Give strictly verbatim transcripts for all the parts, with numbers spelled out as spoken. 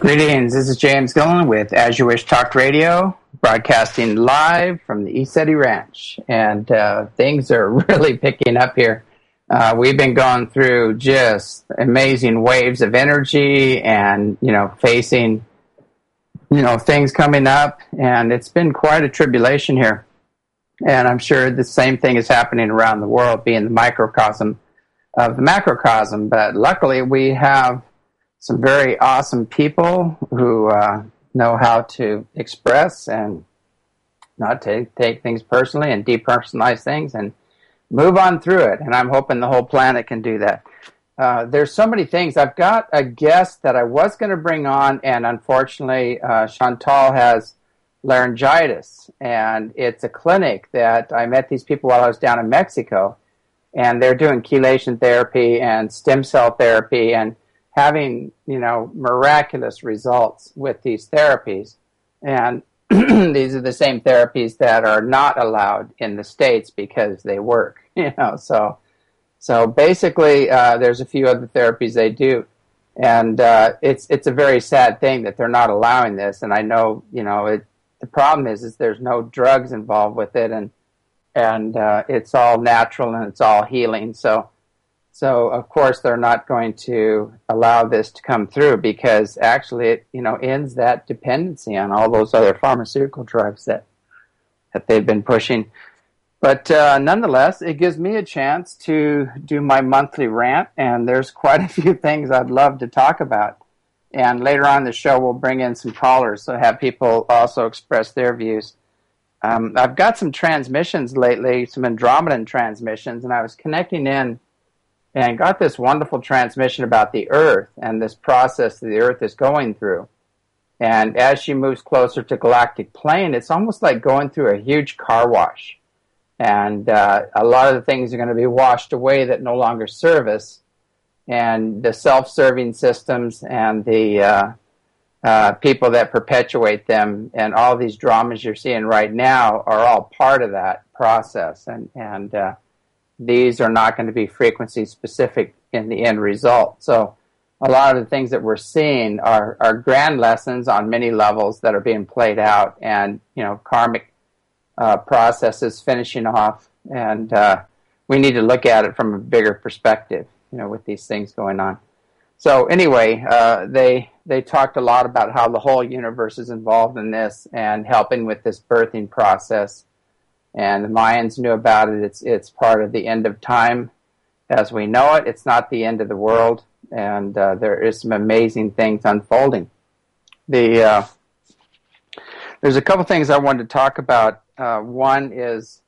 Greetings, this is James Gillen with As You Wish Talk Radio, broadcasting live from the ECETI Ranch. And uh, things are really picking up here. Uh, we've been going through just amazing waves of energy and, you know, facing, you know, things coming up. And it's been quite a tribulation here. And I'm sure the same thing is happening around the world, being the microcosm of the macrocosm. But luckily, we have some very awesome people who uh, know how to express and not to take things personally and depersonalize things and move on through it. And I'm hoping the whole planet can do that. Uh, there's so many things. I've got a guest that I was going to bring on, and unfortunately, uh, Chantal has laryngitis. And it's a clinic that I met these people while I was down in Mexico. And they're doing chelation therapy and stem cell therapy and having, you know, miraculous results with these therapies. And these are the same therapies that are not allowed in the States because they work, you know. So so basically, uh, there's a few other therapies they do. And uh, it's it's a very sad thing that they're not allowing this. And I know, you know, it, the problem is, is there's no drugs involved with it. And, and uh, it's all natural and it's all healing. So So, of course, they're not going to allow this to come through because actually it, you know, ends that dependency on all those other pharmaceutical drugs that that they've been pushing. But uh, nonetheless, it gives me a chance to do my monthly rant, and there's quite a few things I'd love to talk about. And later on in the show, we'll bring in some callers, so have people also express their views. Um, I've got some transmissions lately, some Andromedan transmissions, and I was connecting in and got this wonderful transmission about the Earth and this process that the Earth is going through. And as she moves closer to galactic plane, it's almost like going through a huge car wash. And uh, a lot of the things are going to be washed away that no longer serve us. And the self-serving systems and the uh, uh, people that perpetuate them and all these dramas you're seeing right now are all part of that process. And, and uh, these are not going to be frequency specific in the end result. So a lot of the things that we're seeing are, are grand lessons on many levels that are being played out, and, you know, karmic uh, processes finishing off. And uh, we need to look at it from a bigger perspective, you know, with these things going on. So anyway, uh, they they talked a lot about how the whole universe is involved in this and helping with this birthing process. And the Mayans knew about it. It's it's part of the end of time as we know it. It's not the end of the world, and uh, there is some amazing things unfolding. The uh, there's a couple things I wanted to talk about. Uh, one is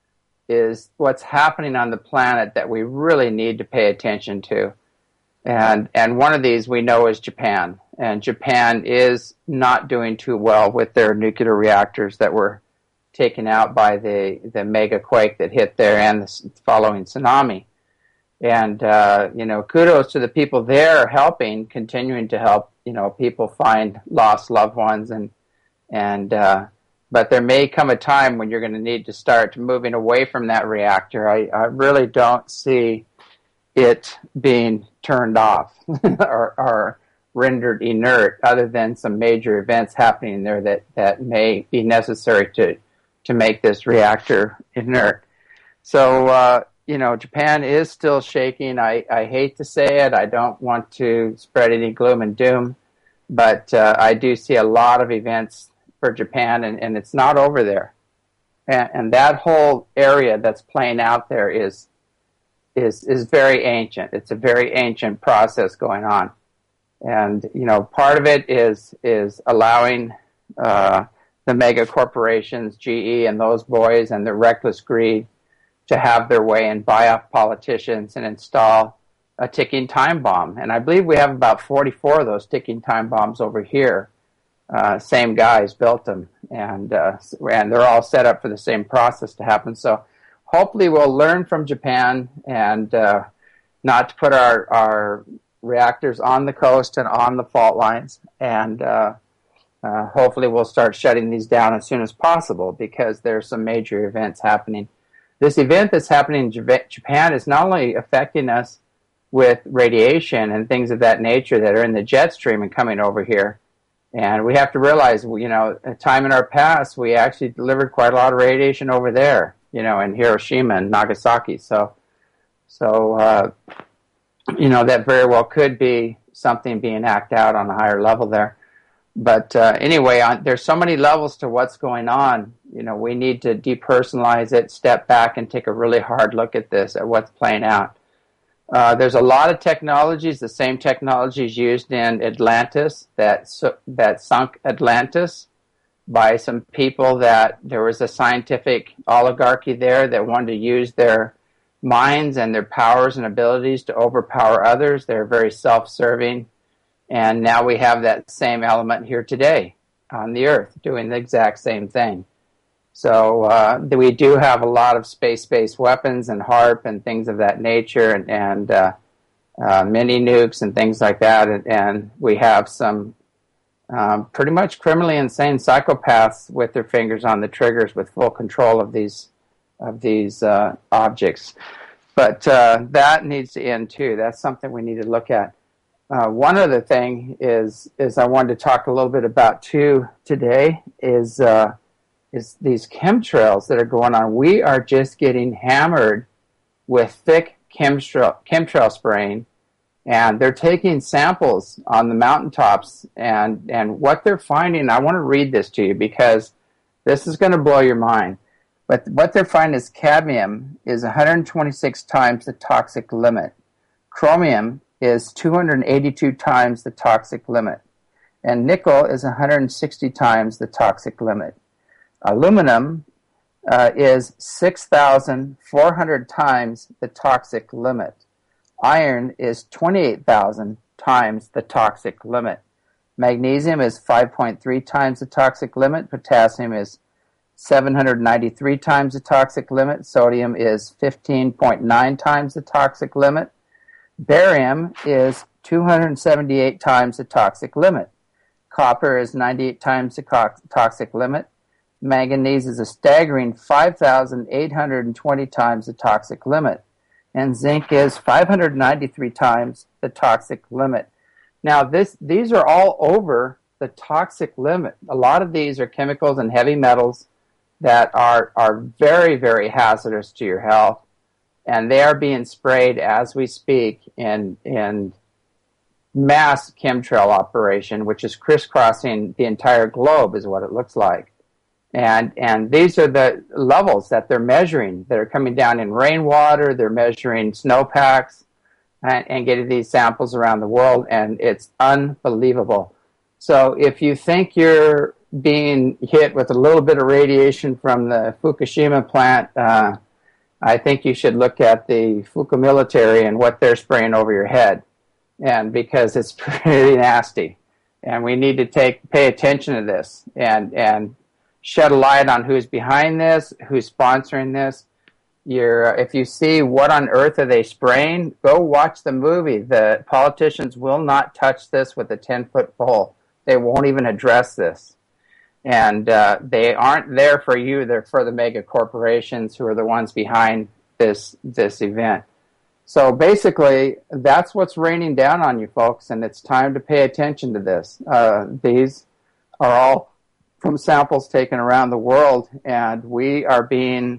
is what's happening on the planet that we really need to pay attention to, and and one of these we know is Japan, and Japan is not doing too well with their nuclear reactors that were taken out by the, the mega quake that hit there and the following tsunami. And, uh, you know, kudos to the people there helping, continuing to help, you know, people find lost loved ones. And, and uh, but there may come a time when you're going to need to start moving away from that reactor. I, I really don't see it being turned off or, or rendered inert, other than some major events happening there that, that may be necessary to to make this reactor inert. So, uh, you know, Japan is still shaking. I, I hate to say it. I don't want to spread any gloom and doom, but uh, I do see a lot of events for Japan, and, and it's not over there. And, and that whole area that's playing out there is, is, is very ancient. It's a very ancient process going on. And, you know, part of it is, is allowing uh, the mega corporations, G E and those boys and their reckless greed to have their way and buy off politicians and install a ticking time bomb. And I believe we have about forty-four of those ticking time bombs over here. Uh, same guys built them, and uh, and they're all set up for the same process to happen. So hopefully we'll learn from Japan and uh, not to put our, our reactors on the coast and on the fault lines, and uh, Uh, hopefully we'll start shutting these down as soon as possible, because there's some major events happening. This event that's happening in Japan is not only affecting us with radiation and things of that nature that are in the jet stream and coming over here, And we have to realize, you know, a time in our past, we actually delivered quite a lot of radiation over there, you know, in Hiroshima and Nagasaki. So, so uh, you know, that very well could be something being acted out on a higher level there. But uh, anyway, on, there's so many levels to what's going on. You know, we need to depersonalize it, step back, and take a really hard look at this, at what's playing out. Uh, there's a lot of technologies, the same technologies used in Atlantis, that su- that sunk Atlantis by some people that there was a scientific oligarchy there that wanted to use their minds and their powers and abilities to overpower others. They're very self-serving. And now we have that same element here today on the Earth doing the exact same thing. So uh, we do have a lot of space-based weapons and HAARP and things of that nature, and, and uh, uh, mini nukes and things like that. And, and we have some um, pretty much criminally insane psychopaths with their fingers on the triggers with full control of these of these uh, objects. But uh, that needs to end too. That's something we need to look at. Uh, one other thing is is I wanted to talk a little bit about too today is uh, is these chemtrails that are going on. We are just getting hammered with thick chemtrail chemtrail spraying, and they're taking samples on the mountaintops, and and what they're finding. I want to read this to you because this is going to blow your mind. But what they're finding is cadmium is one hundred twenty-six times the toxic limit. Chromium is two hundred eighty-two times the toxic limit. And nickel is one hundred sixty times the toxic limit. Aluminum uh, is six thousand four hundred times the toxic limit. Iron is twenty-eight thousand times the toxic limit. Magnesium is five point three times the toxic limit. Potassium is seven hundred ninety-three times the toxic limit. Sodium is fifteen point nine times the toxic limit. Barium is two hundred seventy-eight times the toxic limit. Copper is ninety-eight times the co- toxic limit. Manganese is a staggering five thousand eight hundred twenty times the toxic limit. And zinc is five hundred ninety-three times the toxic limit. Now, this these are all over the toxic limit. A lot of these are chemicals and heavy metals that are, are very, very hazardous to your health. And they are being sprayed as we speak in in mass chemtrail operation, which is crisscrossing the entire globe, is what it looks like. And and these are the levels that they're measuring. They're coming down in rainwater. They're measuring snowpacks and, and getting these samples around the world, and it's unbelievable. So if you think you're being hit with a little bit of radiation from the Fukushima plant, uh, I think you should look at the Fuku military and what they're spraying over your head, and because it's pretty nasty, and we need to take pay attention to this and and shed a light on who's behind this, who's sponsoring this. You're, if you see what on earth are they spraying, go watch the movie. The politicians will not touch this with a ten-foot pole. They won't even address this. And uh, they aren't there for you. They're for the mega corporations who are the ones behind this this event. So basically, that's what's raining down on you, folks, and it's time to pay attention to this. Uh, these are all from samples taken around the world, and we are being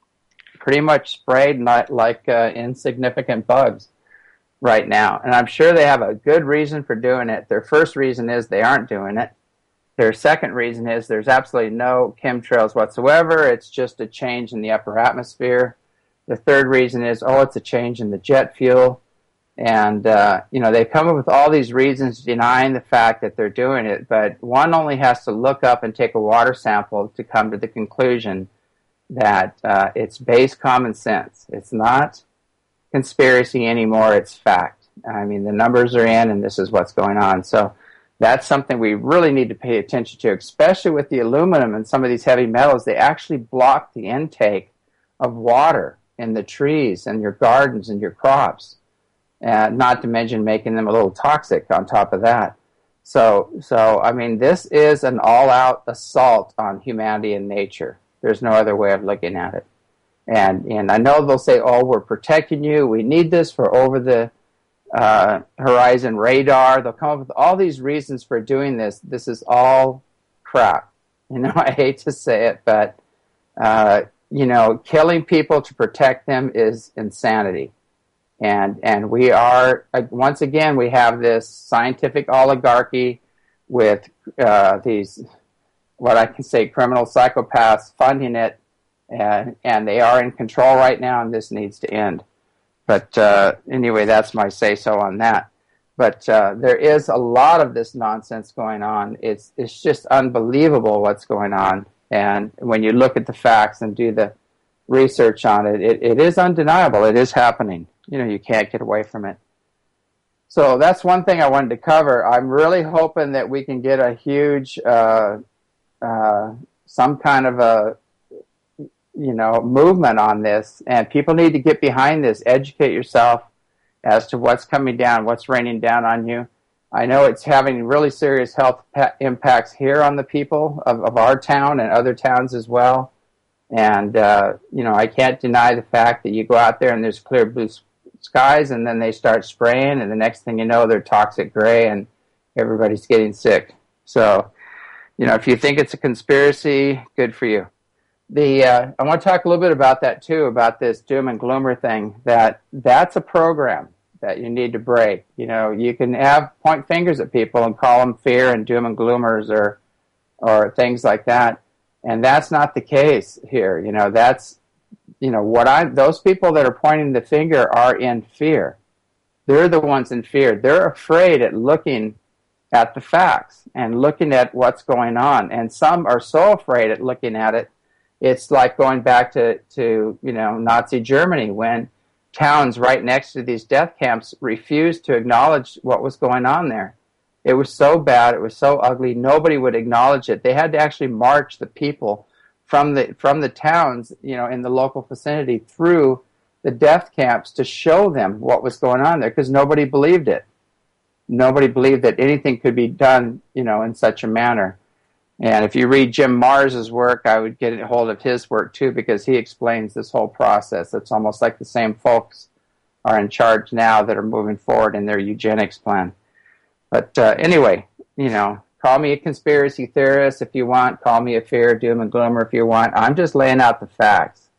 pretty much sprayed not like uh, insignificant bugs right now. And I'm sure they have a good reason for doing it. Their first reason is they aren't doing it. Their second reason is there's absolutely no chemtrails whatsoever. It's just a change in the upper atmosphere. The third reason is, oh, it's a change in the jet fuel. And, uh, you know, they come up with all these reasons denying the fact that they're doing it. But one only has to look up and take a water sample to come to the conclusion that uh, it's base common sense. It's not conspiracy anymore. It's fact. I mean, the numbers are in, and this is what's going on. So that's something we really need to pay attention to, especially with the aluminum and some of these heavy metals. They actually block the intake of water in the trees and your gardens and your crops, and not to mention making them a little toxic on top of that. So, so I mean, this is an all-out assault on humanity and nature. There's no other way of looking at it. And and I know they'll say, oh, we're protecting you. We need this for over the uh, Horizon Radar. They'll come up with all these reasons for doing this. This is all crap. You know, I hate to say it, but, uh, you know, killing people to protect them is insanity. And and we are, once again, we have this scientific oligarchy with uh, these, what I can say, criminal psychopaths funding it, and, and they are in control right now, and this needs to end. But uh, anyway, that's my say-so on that. But uh, there is a lot of this nonsense going on. It's it's just unbelievable what's going on. And when you look at the facts and do the research on it, it, it is undeniable. It is happening. You know, you can't get away from it. So that's one thing I wanted to cover. I'm really hoping that we can get a huge, uh, uh, some kind of a, you know, movement on this. And people need to get behind this, educate yourself as to what's coming down, what's raining down on you. I know it's having really serious health pa- impacts here on the people of, of our town and other towns as well. And, uh, you know, I can't deny the fact that you go out there and there's clear blue skies, and then they start spraying, and the next thing you know, they're toxic gray, and everybody's getting sick. So, you know, if you think it's a conspiracy, good for you. The uh, I want to talk a little bit about that, too, about this doom and gloomer thing, that that's a program that you need to break. You know, you can have point fingers at people and call them fear and doom and gloomers or or things like that. And that's not the case here. You know, that's, you know, what I, those people that are pointing the finger are in fear. They're the ones in fear. They're afraid at looking at the facts and looking at what's going on. And some are so afraid at looking at it. It's like going back to, to, you know, Nazi Germany, when towns right next to these death camps refused to acknowledge what was going on there. It was so bad. It was so ugly. Nobody would acknowledge it. They had to actually march the people from the from the towns, you know, in the local vicinity through the death camps to show them what was going on there, because nobody believed it. Nobody believed that anything could be done, you know, in such a manner. And if you read Jim Mars's work, I would get a hold of his work too, because he explains this whole process. It's almost like the same folks are in charge now that are moving forward in their eugenics plan. But uh, anyway, you know, call me a conspiracy theorist if you want. Call me a fear, doom, and gloomer if you want. I'm just laying out the facts.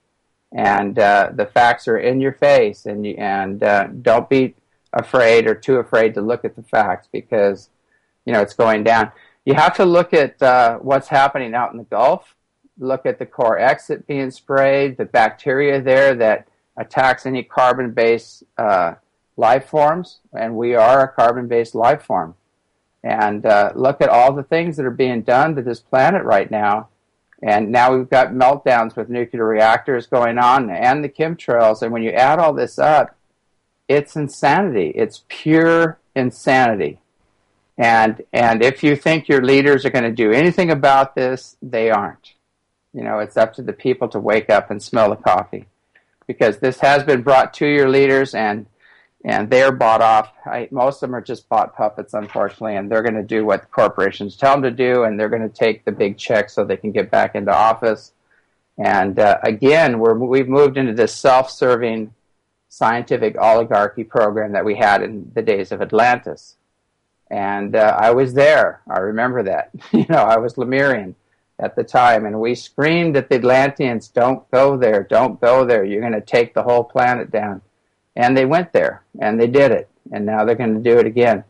And uh, the facts are in your face. And, you, and uh, don't be afraid or too afraid to look at the facts, because, you know, it's going down. You have to look at uh, what's happening out in the Gulf. Look at the core exit being sprayed, the bacteria there that attacks any carbon-based uh, life forms, and we are a carbon-based life form. And uh, look at all the things that are being done to this planet right now. And now we've got meltdowns with nuclear reactors going on and the chemtrails. And when you add all this up, it's insanity. It's pure insanity. And and if you think your leaders are going to do anything about this, they aren't. You know, it's up to the people to wake up and smell the coffee. Because this has been brought to your leaders, and and they're bought off. I, most of them are just bought puppets, unfortunately, and they're going to do what the corporations tell them to do, and they're going to take the big check so they can get back into office. And uh, again, we're, we've moved into this self-serving scientific oligarchy program that we had in the days of Atlantis. And uh, I was there. I remember that. You know, I was Lemurian at the time, and we screamed at the Atlanteans, don't go there, don't go there. You're going to take the whole planet down. And they went there, and they did it, and now they're going to do it again.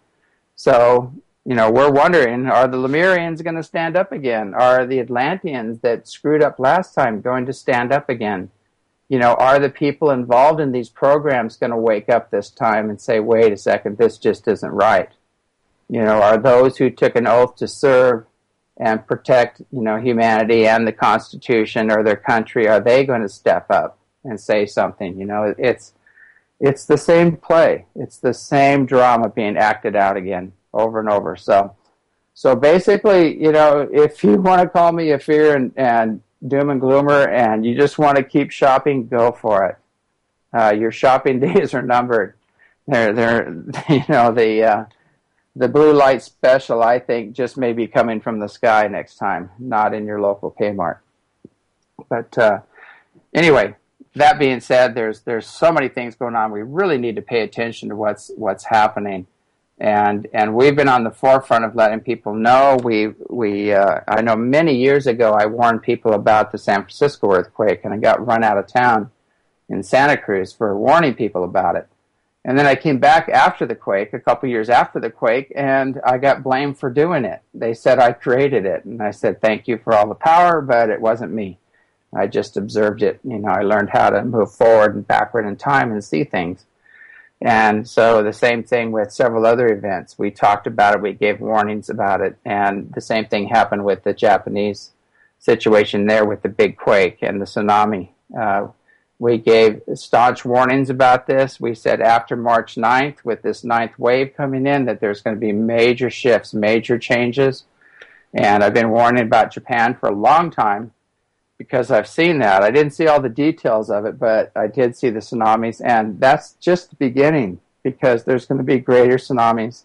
So, you know, we're wondering, are the Lemurians going to stand up again? Are the Atlanteans that screwed up last time going to stand up again? You know, are the people involved in these programs going to wake up this time and say, wait a second, this just isn't right? You know, are those who took an oath to serve and protect, you know, humanity and the Constitution or their country, are they going to step up and say something? You know, it's it's the same play. It's the same drama being acted out again over and over. So so basically, you know, if you want to call me a fear and, and doom and gloomer and you just want to keep shopping, go for it. Uh, your shopping days are numbered. They're, they're you know, the... Uh, The blue light special, I think, just may be coming from the sky next time, not in your local Kmart. But uh, anyway, that being said, there's there's so many things going on. We really need to pay attention to what's what's happening, and and we've been on the forefront of letting people know. We we uh, I know many years ago I warned people about the San Francisco earthquake, and I got run out of town in Santa Cruz for warning people about it. And then I came back after the quake, a couple years after the quake, and I got blamed for doing it. They said I created it, and I said thank you for all the power, but it wasn't me. I just observed it. You know, I learned how to move forward and backward in time and see things. And so the same thing with several other events. We talked about it. We gave warnings about it. And the same thing happened with the Japanese situation there with the big quake and the tsunami. Uh, we gave staunch warnings about this. We said after March ninth, with this ninth wave coming in, that there's going to be major shifts, major changes. And I've been warning about Japan for a long time, because I've seen that. I didn't see all the details of it, but I did see the tsunamis, and that's just the beginning, because there's going to be greater tsunamis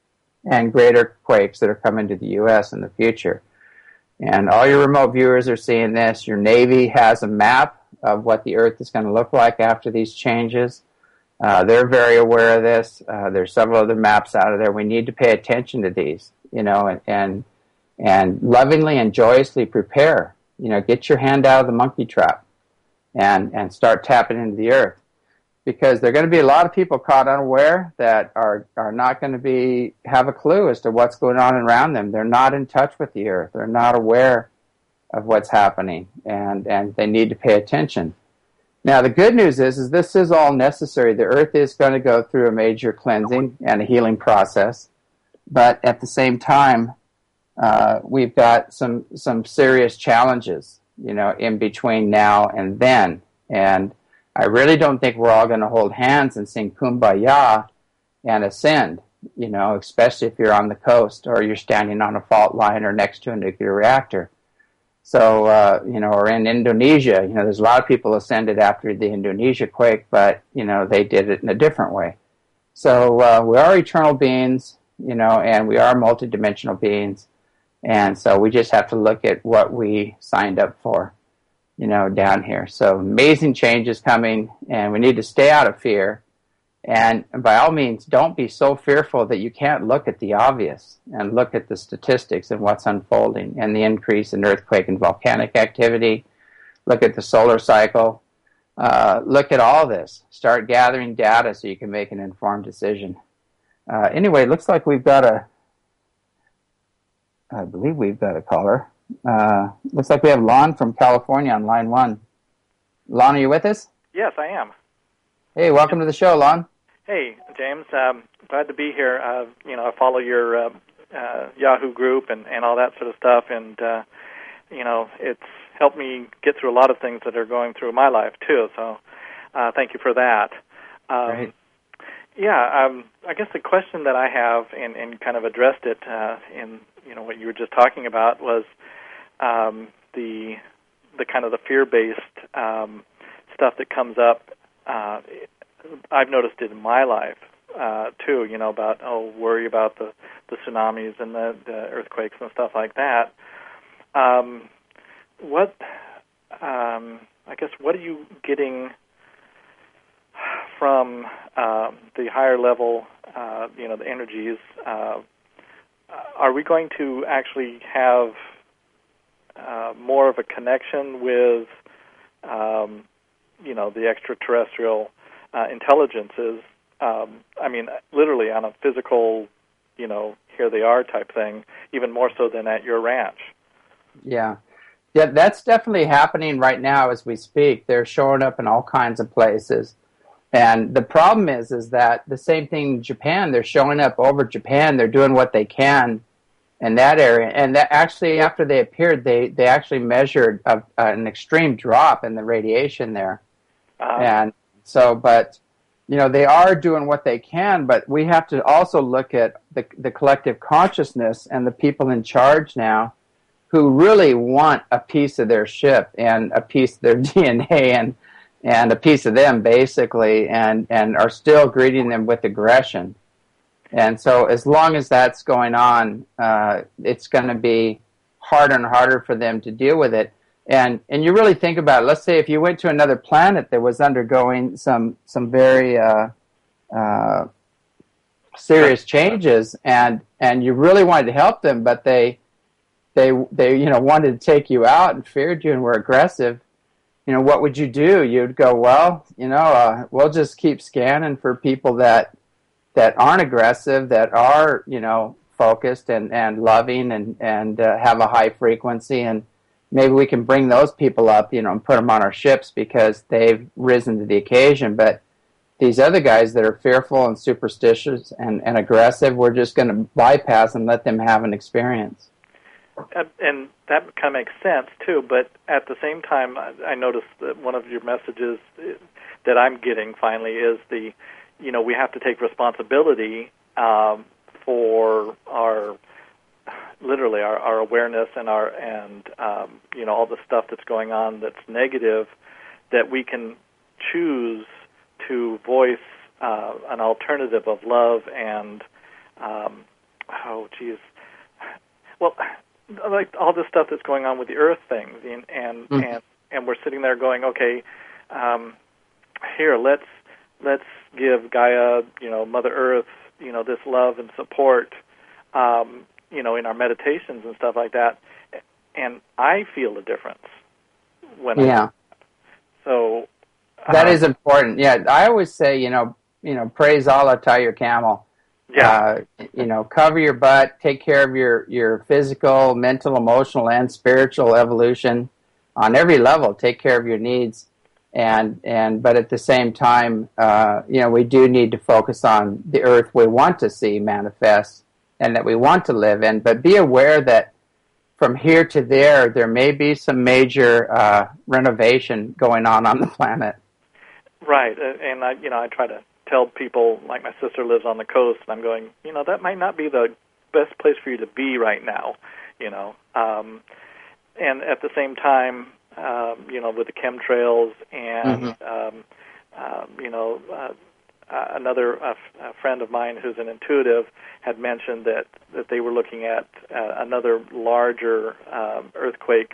and greater quakes that are coming to the U S in the future. And all your remote viewers are seeing this. Your Navy has a map of what the Earth is going to look like after these changes. Uh, they're very aware of this. Uh, there's several other maps out of there. We need to pay attention to these, you know, and and, and lovingly and joyously prepare. You know, get your hand out of the monkey trap and, and start tapping into the earth, because there are going to be a lot of people caught unaware that are, are not going to be have a clue as to what's going on around them. They're not in touch with the earth. They're not aware of what's happening, and, and they need to pay attention. Now, the good news is, is this is all necessary. The earth is going to go through a major cleansing and a healing process, but at the same time, Uh, we've got some some serious challenges, you know, in between now and then. And I really don't think we're all going to hold hands and sing Kumbaya and ascend, you know, especially if you're on the coast or you're standing on a fault line or next to a nuclear reactor. So, uh, you know, or in Indonesia, you know, there's a lot of people ascended after the Indonesia quake, but, you know, they did it in a different way. So uh, we are eternal beings, you know, and we are multidimensional beings. And so we just have to look at what we signed up for, you know, down here. So amazing changes coming, and we need to stay out of fear. And by all means, don't be so fearful that you can't look at the obvious and look at the statistics and what's unfolding and the increase in earthquake and volcanic activity. Look at the solar cycle. Uh, look at all this. Start gathering data so you can make an informed decision. Uh, anyway, it looks like we've got a I believe we've got a caller. Uh, looks like we have Lon from California on line one. Lon, are you with us? Yes, I am. Hey, welcome to the show, Lon. Hey, James. Um, glad to be here. Uh, you know, I follow your uh, uh, Yahoo group and, and all that sort of stuff, and, uh, you know, it's helped me get through a lot of things that are going through my life, too, so uh, thank you for that. Um, Great. Yeah, um, I guess the question that I have, and, and kind of addressed it uh, in you know what you were just talking about, was um, the the kind of the fear-based um, stuff that comes up. Uh, I've noticed it in my life uh, too. You know, about oh, worry about the, the tsunamis and the, the earthquakes and stuff like that. Um, what um, I guess what are you getting from uh, the higher level, uh, you know, the energies? Uh, are we going to actually have uh, more of a connection with, um, you know, the extraterrestrial uh, intelligences? Um, I mean, literally on a physical, you know, here they are type thing, even more so than at your ranch. Yeah. Yeah, that's definitely happening right now as we speak. They're showing up in all kinds of places. And the problem is, is that the same thing in Japan. They're showing up over Japan. They're doing what they can in that area. And that actually, after they appeared, they, they actually measured a, an extreme drop in the radiation there. Uh-huh. And so, but, you know, they are doing what they can, but we have to also look at the, the collective consciousness and the people in charge now who really want a piece of their ship and a piece of their D N A and and a piece of them, basically, and, and are still greeting them with aggression. And so as long as that's going on, uh, it's going to be harder and harder for them to deal with it. And and you really think about it. Let's say if you went to another planet that was undergoing some some very uh, uh, serious changes, and and you really wanted to help them, but they they they you know wanted to take you out and feared you and were aggressive. You know, what would you do? You'd go, well, you know, uh, we'll just keep scanning for people that that aren't aggressive, that are, you know, focused and, and loving and, and uh, have a high frequency, and maybe we can bring those people up, you know, and put them on our ships because they've risen to the occasion. But these other guys that are fearful and superstitious and, and aggressive, we're just going to bypass and let them have an experience. And, and that kind of makes sense, too, but at the same time, I, I noticed that one of your messages that I'm getting finally is the, you know, we have to take responsibility um, for our, literally, our, our awareness and, our and um, you know, all the stuff that's going on that's negative, that we can choose to voice uh, an alternative of love and, um, oh, geez, well, like all this stuff that's going on with the earth things, and and mm-hmm. and, and we're sitting there going, okay, um, here let's let's give Gaia, you know, Mother Earth, you know, this love and support, um, you know, in our meditations and stuff like that, and I feel a difference when yeah. I do that. So uh, that is important. Yeah, I always say, you know, you know, praise Allah, tie your camel. Yeah. Uh, you know, cover your butt, take care of your, your physical, mental, emotional, and spiritual evolution on every level. Take care of your needs. And, and but at the same time, uh, you know, we do need to focus on the earth we want to see manifest and that we want to live in. But be aware that from here to there, there may be some major uh, renovation going on on the planet. Right. And, I, you know, I try to tell people, like my sister lives on the coast, and I'm going, you know, that might not be the best place for you to be right now, you know. Um, and at the same time, um, you know, with the chemtrails and, mm-hmm. um, um, you know, uh, uh, another uh, a friend of mine who's an intuitive had mentioned that, that they were looking at uh, another larger um, earthquake,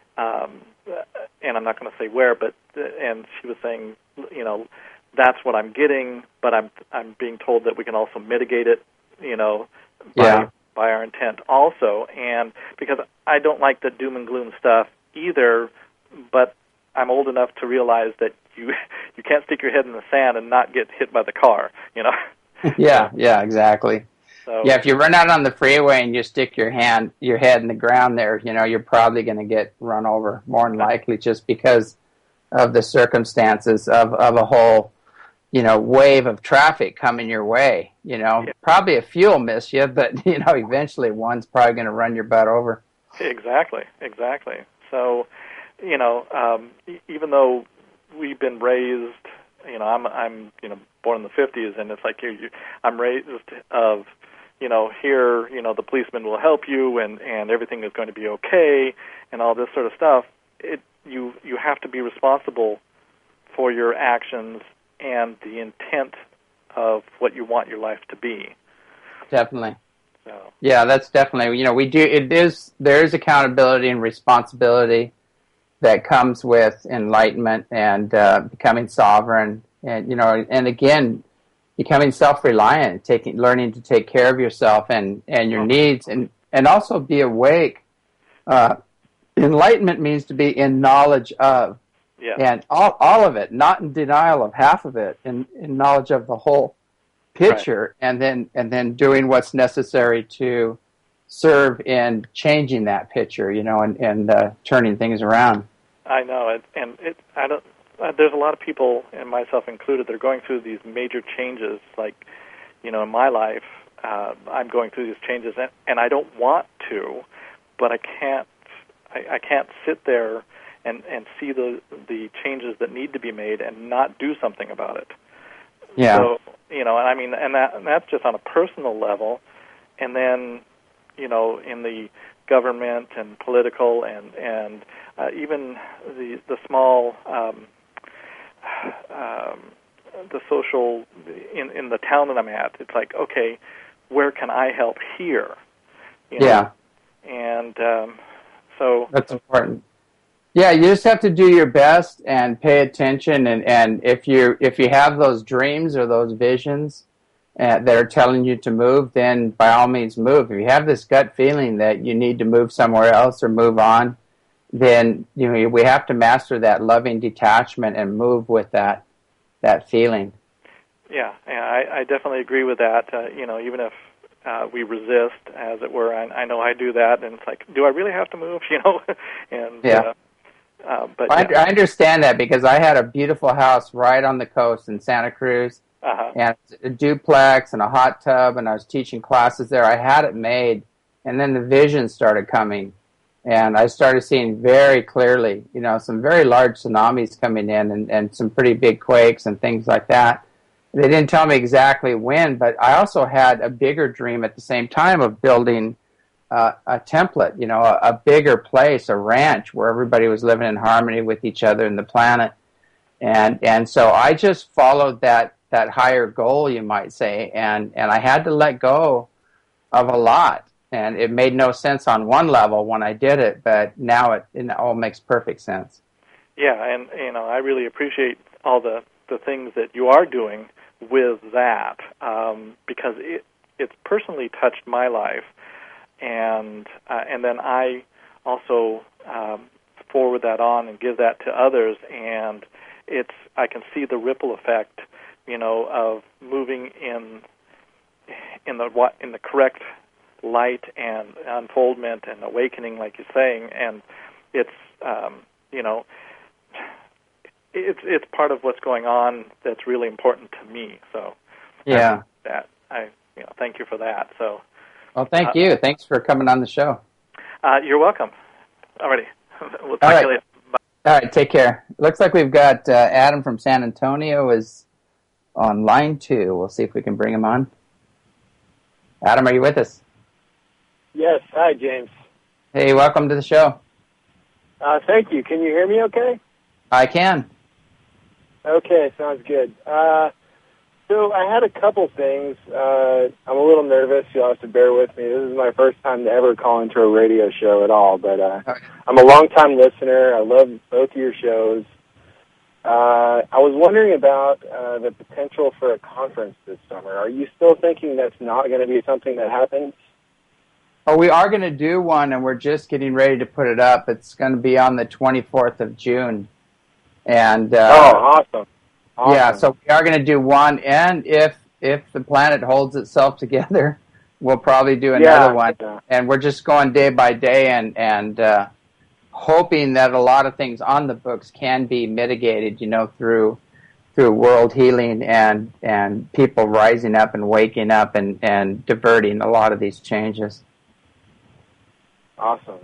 um, and I'm not going to say where, but, and she was saying, you know, that's what I'm getting, but I'm I'm being told that we can also mitigate it, you know, by, yeah. by our intent also. And because I don't like the doom and gloom stuff either, but I'm old enough to realize that you you can't stick your head in the sand and not get hit by the car, you know. yeah, yeah, exactly. So, yeah, if you run out on the freeway and you stick your hand, your head in the ground there, you know, you're probably going to get run over, more than likely, just because of the circumstances of, of a whole, you know, wave of traffic coming your way. You know, yeah. Probably a fuel miss you, but, you know, eventually one's probably going to run your butt over. Exactly, exactly. So, you know, um, e- even though we've been raised, you know, I'm, I'm, you know, born in the fifties, and it's like you, you, I'm raised of, you know, here, you know, the policeman will help you, and, and everything is going to be okay, and all this sort of stuff. It, you, you have to be responsible for your actions and the intent of what you want your life to be. Definitely. So. Yeah, that's definitely, you know, we do, it is, there is accountability and responsibility that comes with enlightenment and uh, becoming sovereign, and, you know, and again, becoming self-reliant, taking, learning to take care of yourself and, and your Okay. needs, and, and also be awake. Uh, enlightenment means to be in knowledge of. Yeah. And all all of it, not in denial of half of it, in, in knowledge of the whole picture, right. and then and then doing what's necessary to serve in changing that picture, you know, and and uh, turning things around. I know it, and it. I don't. Uh, there's a lot of people, and myself included, that are going through these major changes. Like, you know, in my life, uh, I'm going through these changes, and, and I don't want to, but I can't. I, I can't sit there and, and see the the changes that need to be made and not do something about it. Yeah. So, you know, and I mean, and that and that's just on a personal level, and then, you know, in the government and political and and uh, even the the small um, um, the social in in the town that I'm at. It's like, okay, where can I help here? You know? Yeah. And um, so that's important. Yeah, you just have to do your best and pay attention. And, and if you if you have those dreams or those visions uh, that are telling you to move, then by all means move. If you have this gut feeling that you need to move somewhere else or move on, then you know we have to master that loving detachment and move with that that feeling. Yeah, yeah, I, I definitely agree with that. Uh, you know, even if uh, we resist, as it were, I, I know I do that, and it's like, do I really have to move? You know, and yeah. Uh, Uh, but I, yeah. I understand that because I had a beautiful house right on the coast in Santa Cruz, uh-huh. and a duplex and a hot tub, and I was teaching classes there. I had it made, and then the vision started coming, and I started seeing very clearly, you know, some very large tsunamis coming in and, and some pretty big quakes and things like that. They didn't tell me exactly when, but I also had a bigger dream at the same time of building Uh, a template, you know, a, a bigger place, a ranch where everybody was living in harmony with each other and the planet. And and so I just followed that, that higher goal, you might say, and, and I had to let go of a lot. And it made no sense on one level when I did it, but now it, it all makes perfect sense. Yeah, and, you know, I really appreciate all the, the things that you are doing with that, um, because it it's personally touched my life. And uh, and then I also um, forward that on and give that to others, and it's I can see the ripple effect, you know, of moving in in the in the correct light and unfoldment and awakening, like you're saying, and it's um, you know it's it's part of what's going on that's really important to me. So yeah, that I you know thank you for that. So. Well, thank uh, you. Thanks for coming on the show. Uh, you're welcome. Alrighty. We'll talk All right. to you later. Bye. All right, take care. Looks like we've got uh, Adam from San Antonio is on line two. We'll see if we can bring him on. Adam, are you with us? Yes. Hi, James. Hey, welcome to the show. Uh, thank you. Can you hear me okay? I can. Okay, sounds good. Uh, So I had a couple things. Uh, I'm a little nervous. You'll have to bear with me. This is my first time to ever call into a radio show at all. But uh, okay. I'm a long-time listener. I love both of your shows. Uh, I was wondering about uh, the potential for a conference this summer. Are you still thinking that's not going to be something that happens? Oh, we are going to do one, and we're just getting ready to put it up. It's going to be on the twenty-fourth of June. And uh, oh, awesome. Awesome. Yeah, so we are going to do one, and if if the planet holds itself together, we'll probably do another yeah, one. Yeah. And we're just going day by day and and uh, hoping that a lot of things on the books can be mitigated, you know, through through world healing and and people rising up and waking up and, and diverting a lot of these changes. Awesome.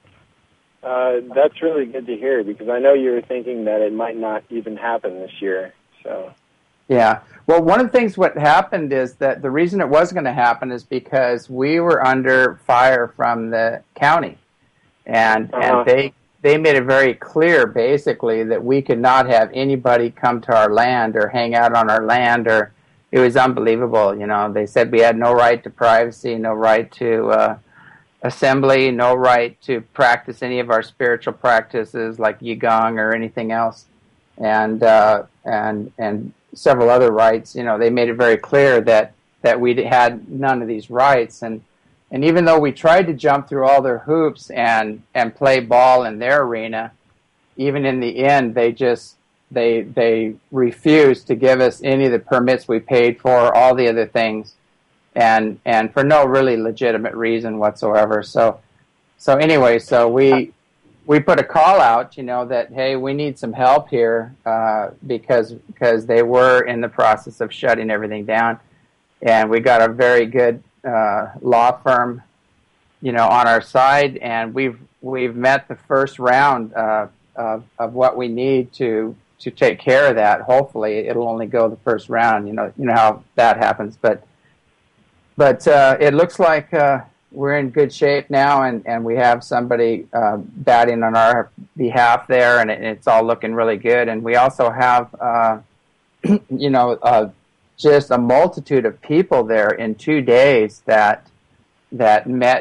Uh, that's really good to hear because I know you were thinking that it might not even happen this year. So, yeah. Well, one of the things what happened is that the reason it was going to happen is because we were under fire from the county, and uh-huh. and they they made it very clear, basically, that we could not have anybody come to our land or hang out on our land, or it was unbelievable. You know, they said we had no right to privacy, no right to uh, assembly, no right to practice any of our spiritual practices like Qigong or anything else. And uh, and and several other rights, you know, they made it very clear that, that we had none of these rights. And and even though we tried to jump through all their hoops and, and play ball in their arena, even in the end, they just they they refused to give us any of the permits we paid for, all the other things, and and for no really legitimate reason whatsoever. So so anyway, so we. We put a call out, you know, that, hey, we need some help here uh, because because they were in the process of shutting everything down. And we got a very good uh, law firm, you know, on our side. And we've we've met the first round uh, of, of what we need to to take care of that. Hopefully it'll only go the first round. You know, you know how that happens. But, but uh, it looks like... Uh, we're in good shape now, and, and we have somebody uh, batting on our behalf there, and, it, and it's all looking really good. And we also have, uh, you know, uh, just a multitude of people there in two days that that met,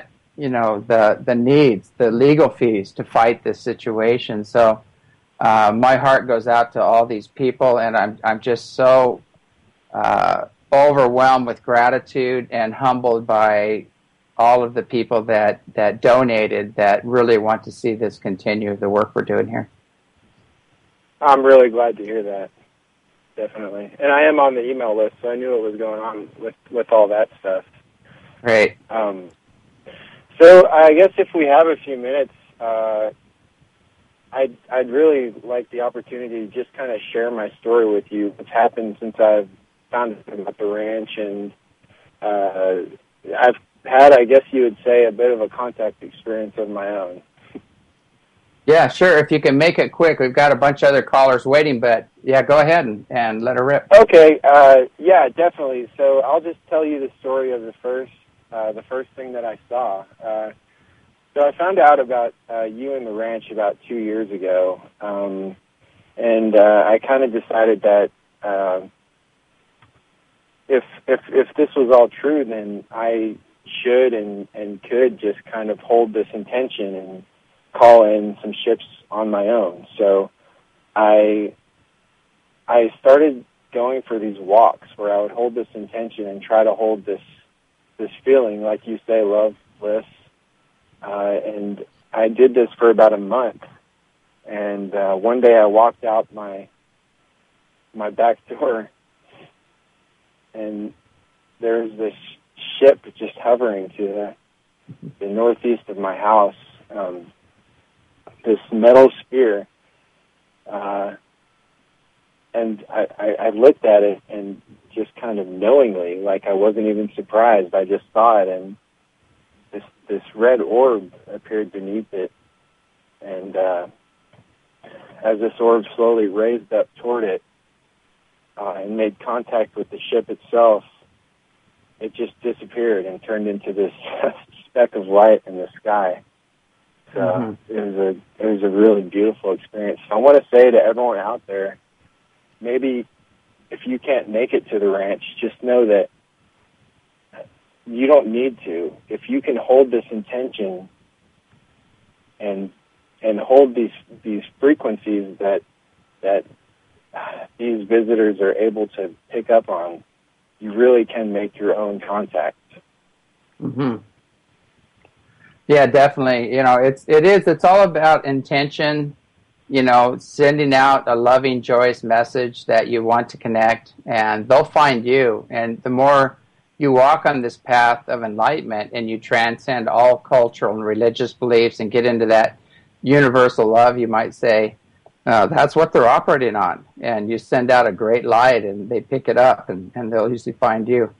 you know, the the needs, the legal fees to fight this situation. So uh, my heart goes out to all these people, and I'm I'm just so uh, overwhelmed with gratitude and humbled by all of the people that, that donated that really want to see this continue, the work we're doing here. I'm really glad to hear that, definitely. And I am on the email list, so I knew what was going on with, with all that stuff. Great. Um, so I guess if we have a few minutes, uh, I'd, I'd really like the opportunity to just kind of share my story with you, what's happened since I've found out about the ranch, and uh, I've had, I guess you would say, a bit of a contact experience of my own. Yeah, sure. If you can make it quick, we've got a bunch of other callers waiting, but yeah, go ahead and, and let her rip. Okay, uh, yeah, definitely. So I'll just tell you the story of the first, uh, the first thing that I saw. Uh, so I found out about uh, you and the ranch about two years ago, um, and uh, I kind of decided that uh, if if if this was all true, then I should and, and could just kind of hold this intention and call in some ships on my own. So I I started going for these walks where I would hold this intention and try to hold this this feeling, like you say, love, bliss. Uh, and I did this for about a month. And uh, one day I walked out my my back door, and there's this ship just hovering to the, the northeast of my house, um, this metal sphere, uh, and I, I, I looked at it and just kind of knowingly, like I wasn't even surprised, I just saw it, and this this red orb appeared beneath it, and uh, as this orb slowly raised up toward it uh, and made contact with the ship itself, it just disappeared and turned into this speck of light in the sky. So mm-hmm. it was a it was a really beautiful experience. So I want to say to everyone out there, maybe if you can't make it to the ranch, just know that you don't need to. If you can hold this intention and and hold these these frequencies that that these visitors are able to pick up on, you really can make your own contact. Mm-hmm. Yeah, definitely. You know, it's it is. It's all about intention. You know, sending out a loving, joyous message that you want to connect, and they'll find you. And the more you walk on this path of enlightenment, and you transcend all cultural and religious beliefs, and get into that universal love, you might say, uh, that's what they're operating on. And you send out a great light, and they pick it up, and, and they'll usually find you.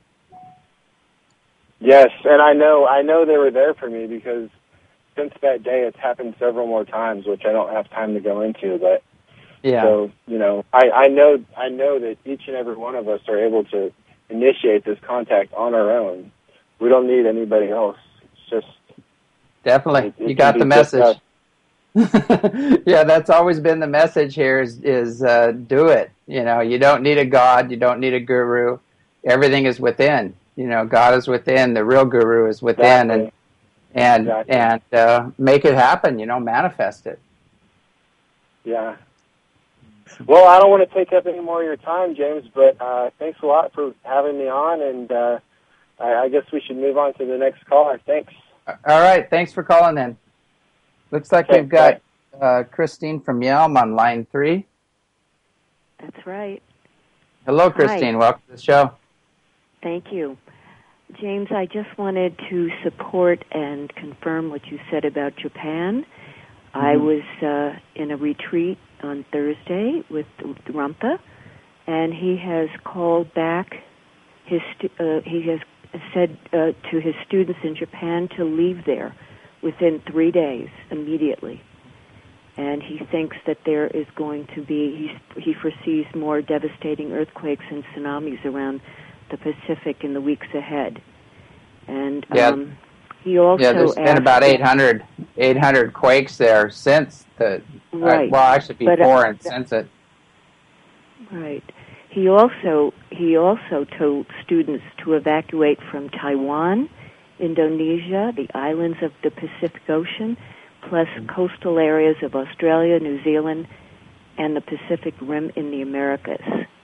Yes, and I know I know they were there for me, because since that day it's happened several more times, which I don't have time to go into. But yeah. So you know, I, I know I know that each and every one of us are able to initiate this contact on our own. We don't need anybody else. It's just definitely it, it you got the message. Yeah, that's always been the message here: is is uh, do it. You know, you don't need a god, you don't need a guru. Everything is within. You know, God is within. The real guru is within, exactly. and and exactly. and uh, make it happen. You know, manifest it. Yeah. Well, I don't want to take up any more of your time, James, but uh, thanks a lot for having me on, and uh, I, I guess we should move on to the next caller. Thanks. All right. Thanks for calling in. Looks like okay, we've got uh, Christine from Yelm on line three. That's right. Hello, Christine. Hi. Welcome to the show. Thank you. James, I just wanted to support and confirm what you said about Japan. Mm-hmm. I was uh, in a retreat on Thursday with Rumpa, and he has called back his, stu- uh, he has said uh, to his students in Japan to leave there within three days, immediately. And he thinks that there is going to be, he, he foresees more devastating earthquakes and tsunamis around the Pacific in the weeks ahead. And yeah. um, he also yeah, there's been about eight hundred, eight hundred quakes there since the right. Uh, well, actually before but, uh, and since it. Right. He also he also told students to evacuate from Taiwan Indonesia, the islands of the Pacific Ocean, plus coastal areas of Australia, New Zealand, and the Pacific Rim in the Americas.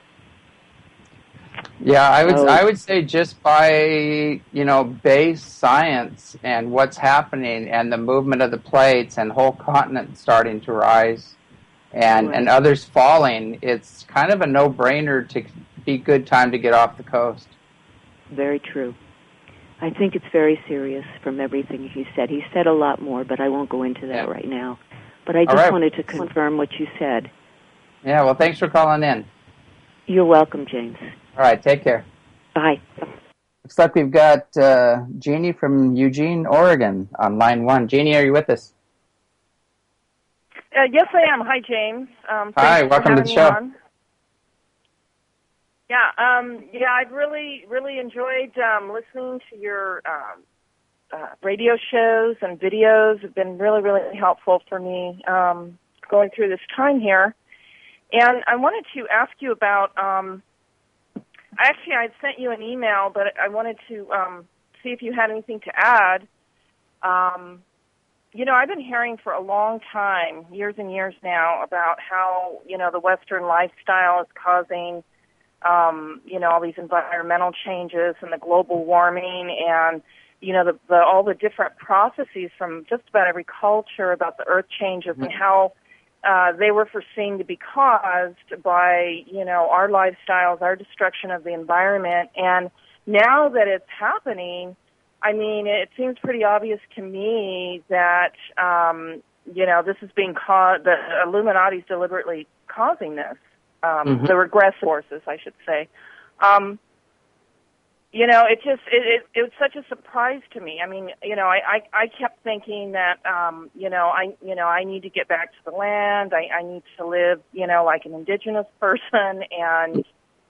Yeah, I would So, I would say just by, you know, base science and what's happening and the movement of the plates and whole continents starting to rise and, right. and others falling, it's kind of a no-brainer to be good time to get off the coast. Very true. I think it's very serious from everything he said. He said a lot more, but I won't go into that Yeah. right now. But I just right. wanted to confirm what you said. Yeah, well, thanks for calling in. You're welcome, James. All right, take care. Bye. Looks like we've got uh, Jeannie from Eugene, Oregon on line one. Jeannie, are you with us? Uh, yes, I am. Hi, James. Um, Hi, thanks welcome for to the having show. me on. Yeah, um, yeah, I've really, really enjoyed um, listening to your um, uh, radio shows and videos. Have been really, really helpful for me um, going through this time here. And I wanted to ask you about. Um, actually, I had sent you an email, but I wanted to um, see if you had anything to add. Um, you know, I've been hearing for a long time, years and years now, about how you know the Western lifestyle is causing. Um, you know, all these environmental changes and the global warming and, you know, the, the, all the different processes from just about every culture about the earth changes mm-hmm. and how uh, they were foreseen to be caused by, you know, our lifestyles, our destruction of the environment. And now that it's happening, I mean, it seems pretty obvious to me that, um, you know, this is being caused, the Illuminati's deliberately causing this. Um, mm-hmm. The regressive forces, I should say. Um, you know, it just it, it it was such a surprise to me. I mean, you know, I, I, I kept thinking that um, you know I you know I need to get back to the land. I, I need to live, you know, like an indigenous person, and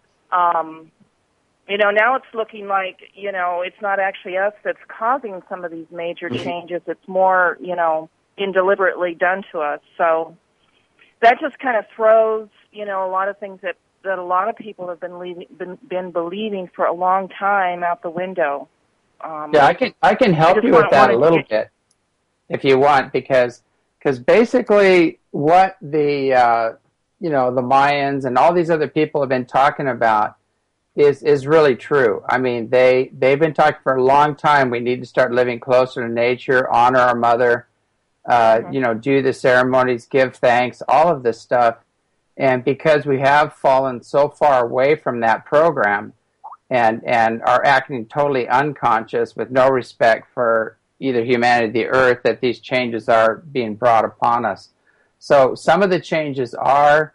um, you know, now it's looking like you know it's not actually us that's causing some of these major mm-hmm. changes. It's more you know indeliberately done to us. So that just kind of throws. You know, a lot of things that, that a lot of people have been, leaving, been been believing for a long time out the window. Um, yeah, I can I can help I you with that a little get... bit if you want, because because basically what the uh, you know the Mayans and all these other people have been talking about is is really true. I mean, they they've been talking for a long time. We need to start living closer to nature, honor our mother, uh, mm-hmm. you know, do the ceremonies, give thanks, all of this stuff. And because we have fallen so far away from that program and and are acting totally unconscious with no respect for either humanity or the earth, that these changes are being brought upon us. So some of the changes are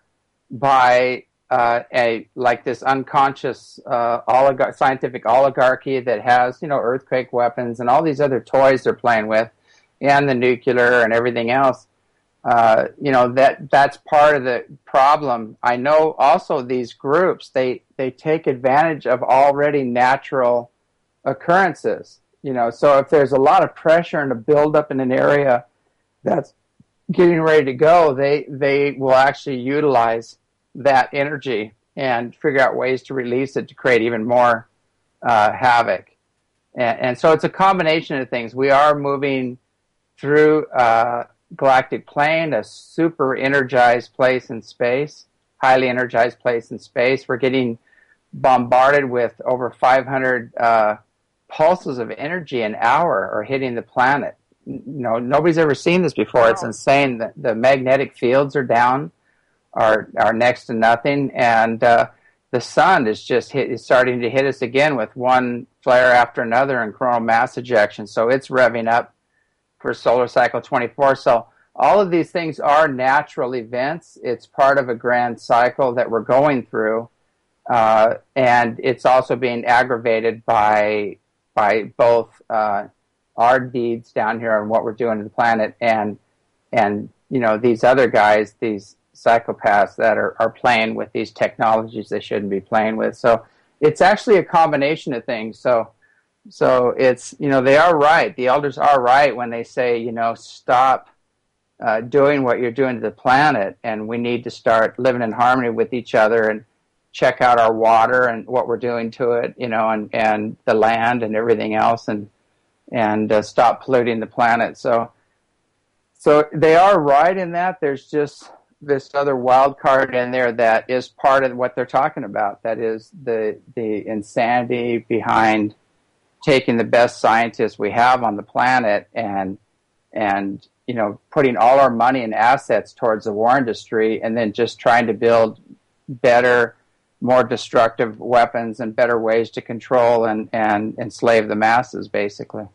by uh, a like this unconscious uh, oligar- scientific oligarchy that has, you know, earthquake weapons and all these other toys they're playing with, and the nuclear and everything else. Uh, you know, that that's part of the problem. I know also these groups, they, they take advantage of already natural occurrences. You know, so if there's a lot of pressure and a buildup in an area that's getting ready to go, they they will actually utilize that energy and figure out ways to release it to create even more uh, havoc. And, and so it's a combination of things. We are moving through uh, galactic plane, a super energized place in space, highly energized place in space. We're getting bombarded with over five hundred uh, pulses of energy an hour are hitting the planet. You know, nobody's ever seen this before. Wow. It's insane. The, the magnetic fields are down, are are next to nothing, and uh, the sun is just hit, is starting to hit us again with one flare after another in coronal mass ejection. So it's revving up for solar cycle twenty-four. So all of these things are natural events. It's part of a grand cycle that we're going through, uh, and it's also being aggravated by by both uh, our deeds down here and what we're doing to the planet, and and you know these other guys, these psychopaths that are, are playing with these technologies they shouldn't be playing with. So it's actually a combination of things. So. So it's, you know, they are right. The elders are right when they say, you know, stop uh, doing what you're doing to the planet, and we need to start living in harmony with each other and check out our water and what we're doing to it, you know, and, and the land and everything else. And and uh, stop polluting the planet. So, so they are right in that. There's just this other wild card in there that is part of what they're talking about. That is the the insanity behind taking the best scientists we have on the planet and and you know putting all our money and assets towards the war industry, and then just trying to build better, more destructive weapons and better ways to control and, and enslave the masses, basically.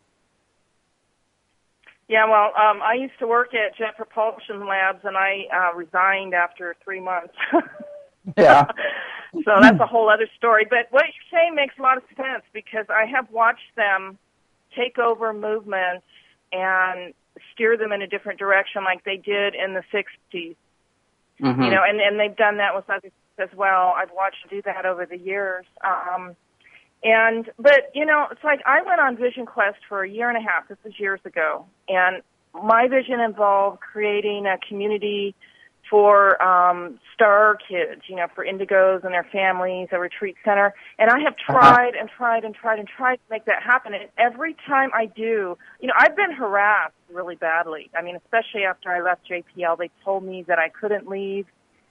Yeah, well, um, I used to work at Jet Propulsion Labs, and I uh, resigned after three months. Yeah. So that's a whole other story. But what you're saying makes a lot of sense, because I have watched them take over movements and steer them in a different direction like they did in the sixties. Mm-hmm. You know, and, and they've done that with others as well. I've watched them do that over the years. Um, and, but, you know, it's like I went on Vision Quest for a year and a half. This was years ago. And my vision involved creating a community for um, star kids, you know, for indigos and their families, a retreat center. And I have tried and tried and tried and tried to make that happen. And every time I do, you know, I've been harassed really badly. I mean, especially after I left J P L, they told me that I couldn't leave.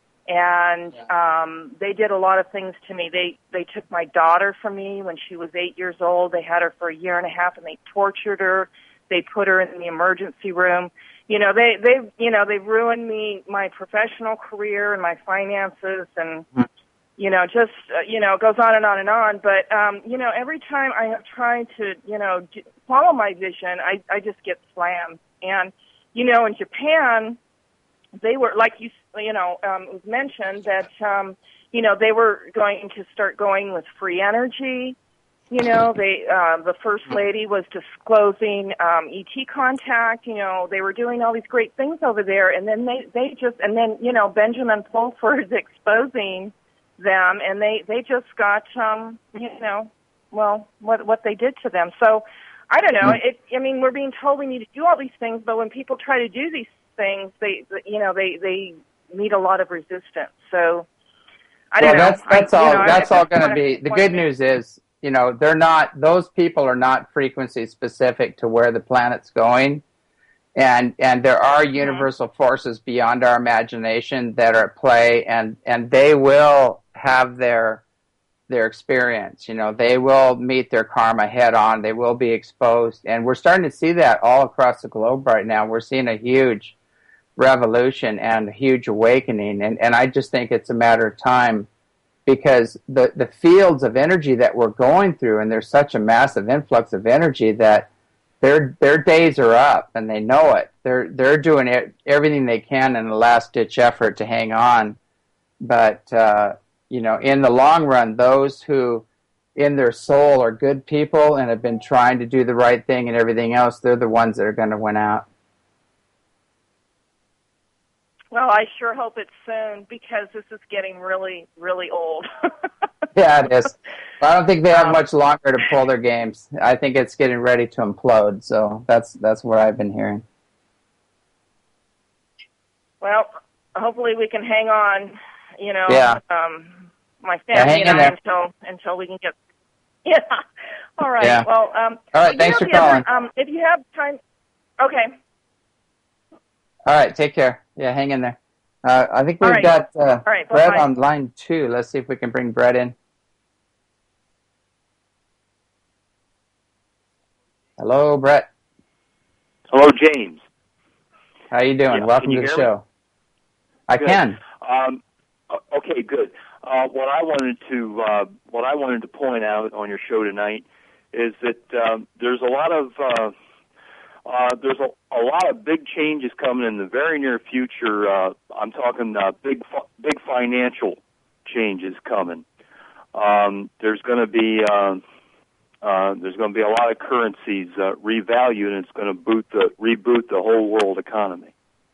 And um, they did a lot of things to me. They they took my daughter from me when she was eight years old. They had her for a year and a half, and they tortured her. They put her in the emergency room. You know, they they you know they ruined me, my professional career and my finances, and you know, just uh, you know, it goes on and on and on. But um, you know, every time I have tried to you know d- follow my vision, I I just get slammed. And you know, in Japan, they were, like you, you know, um, it was mentioned that, um, you know, they were going to start going with free energy. You know, they, uh, the first lady was disclosing, um, E T contact. You know, they were doing all these great things over there. And then they, they just, and then, you know, Benjamin Fulford exposing them, and they, they just got, um, you know, well, what, what they did to them. So, I don't know. It, I mean, we're being told we need to do all these things, but when people try to do these things, they, you know, they, they meet a lot of resistance. So, I don't well, know. That's, that's I, all, you know, that's all going to to be, the good news is, you know, they're not, those people are not frequency specific to where the planet's going. And, and there are universal mm-hmm. forces beyond our imagination that are at play, and, and they will have their, their experience. You know, they will meet their karma head on. They will be exposed. And we're starting to see that all across the globe right now. We're seeing a huge revolution and a huge awakening. And, and I just think it's a matter of time, because the, the fields of energy that we're going through, and there's such a massive influx of energy that their, their days are up, and they know it. They're, they're doing it, everything they can in a last-ditch effort to hang on. But, uh, you know, in the long run, those who in their soul are good people and have been trying to do the right thing and everything else, they're the ones that are going to win out. Well, I sure hope it's soon, because this is getting really, really old. Yeah, it is. I don't think they have um, much longer to pull their games. I think it's getting ready to implode. So that's that's what I've been hearing. Well, hopefully we can hang on. You know, yeah. um, my family yeah, and I until until we can get. Yeah. All right. Yeah. Well. Um, All right. Thanks for calling. Other, um, if you have time. Okay. All right. Take care. Yeah. Hang in there. Uh, I think we've right. got uh, right, Brett bye-bye. on line two. Let's see if we can bring Brett in. Hello, Brett. Hello, James. How you doing? Yeah, Welcome to the show. Me? I good. can. Um, okay, good. Uh, what I wanted to uh, what I wanted to point out on your show tonight is that um, there's a lot of uh, uh, there's a, a lot of big changes coming in the very near future. Uh, I'm talking uh, big big financial changes coming. Um, there's going to be uh, uh, there's going to be a lot of currencies uh, revalued, and it's going to boot the reboot the whole world economy.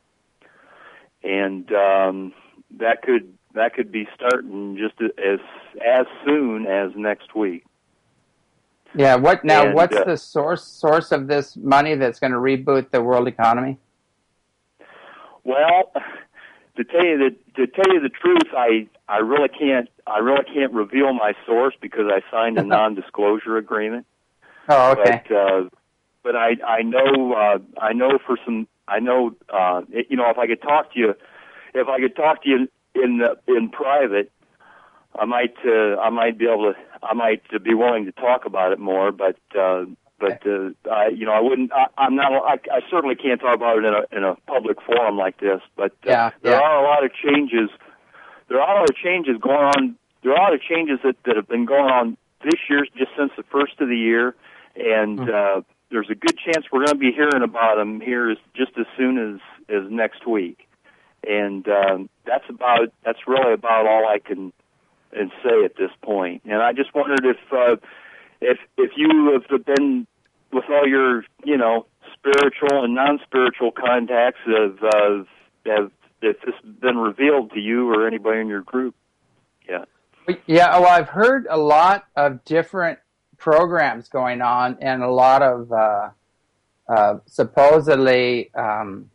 And um, that could that could be starting just as as soon as next week. Yeah. What now? And, what's uh, the source source of this money that's going to reboot the world economy? Well, to tell you the to tell you the truth, I I really can't I really can't reveal my source because I signed a non-disclosure agreement. Oh, okay. But uh, but I I know uh, I know for some I know uh, it, you know if I could talk to you if I could talk to you in the, in private, I might uh, I might be able to I might be willing to talk about it more, but uh, but uh, I you know I wouldn't I, I'm not I, I certainly can't talk about it in a in a public forum like this. But uh, yeah, there yeah. are a lot of changes. There are a lot of changes going on. There are a lot of changes that, that have been going on this year, just since the first of the year, and uh, there's a good chance we're going to be hearing about them here as, just as soon as, as next week. And um, that's about that's really about all I can and say at this point. And I just wondered if uh, if if you have been with all your you know spiritual and non-spiritual contacts, have uh, have if this has been revealed to you or anybody in your group. Yeah. Yeah, well, I've heard a lot of different programs going on and a lot of uh, uh, supposedly um,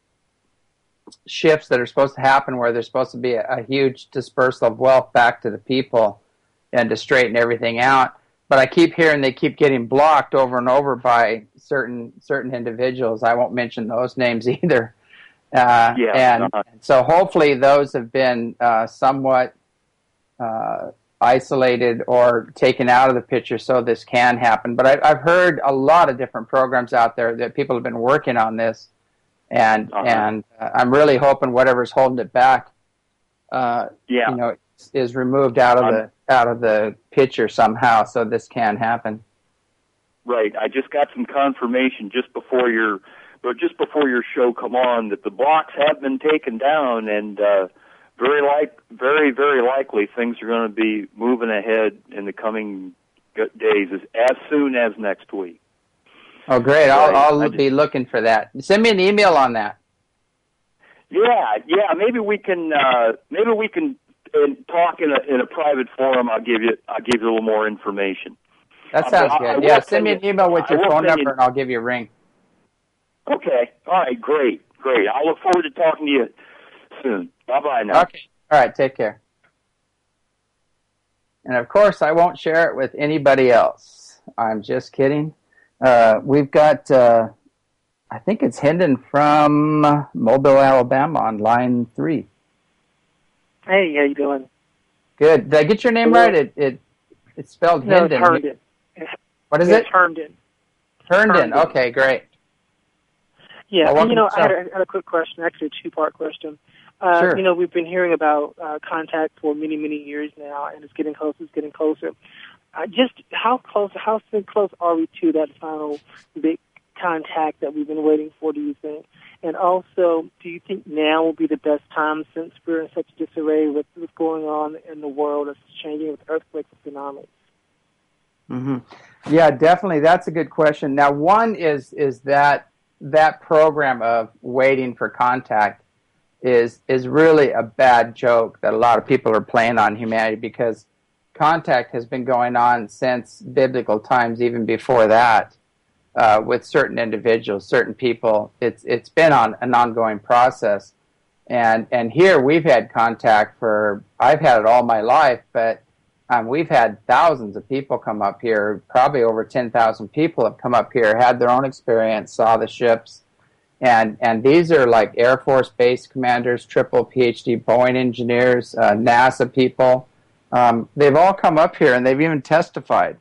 shifts that are supposed to happen where there's supposed to be a, a huge dispersal of wealth back to the people and to straighten everything out. But I keep hearing they keep getting blocked over and over by certain certain individuals. I won't mention those names either. Uh, yeah, and uh-huh. so hopefully those have been uh, somewhat uh, isolated or taken out of the picture so this can happen. But I, I've heard a lot of different programs out there that people have been working on this, and uh-huh. and uh, I'm really hoping whatever's holding it back, uh, yeah. you know, is, is removed out of um, the out of the picture somehow, so this can happen. Right. I just got some confirmation just before your, but just before your show come on that the blocks have been taken down, and uh, very like, very very likely things are going to be moving ahead in the coming days, as, as soon as next week. Oh, great! I'll, Right. I'll I just, be looking for that. Send me an email on that. Yeah, yeah. Maybe we can, uh, maybe we can uh, talk in a in a private forum. I'll give you, I'll give you a little more information. That sounds I, good. I yeah, send me you, an email with your phone number, you, and I'll give you a ring. Okay. All right. Great. Great. I look forward to talking to you soon. Bye bye now. Okay. All right. Take care. And of course, I won't share it with anybody else. I'm just kidding. Uh, we've got, uh, I think it's Hendon from Mobile, Alabama on line three. Hey, how you doing? Good. Did I get your name Hello? right? It, it It's spelled No, Hendon. it's Herndon. It's, What is it's it? Herndon. Herndon. Herndon. Okay, great. Yeah, Well, and, you know, welcome I to had, a, had a quick question, actually a two-part question. Uh, Sure. You know, we've been hearing about uh, contact for many, many years now, and it's getting closer, it's getting closer. Uh, just how close, how close are we to that final big contact that we've been waiting for, do you think? And also, do you think now will be the best time, since we're in such disarray with what's going on in the world, it's changing with earthquakes and tsunamis? Mm-hmm. Yeah, definitely. That's a good question. Now, one is is that that program of waiting for contact is is really a bad joke that a lot of people are playing on humanity, because contact has been going on since biblical times, even before that, uh, with certain individuals, certain people. It's it's been on an ongoing process, and and here we've had contact for I've had it all my life, but um, we've had thousands of people come up here. Probably over ten thousand people have come up here, had their own experience, saw the ships. And and these are like Air Force base commanders, triple PhD Boeing engineers, uh, NASA people. Um, they've all come up here, and they've even testified.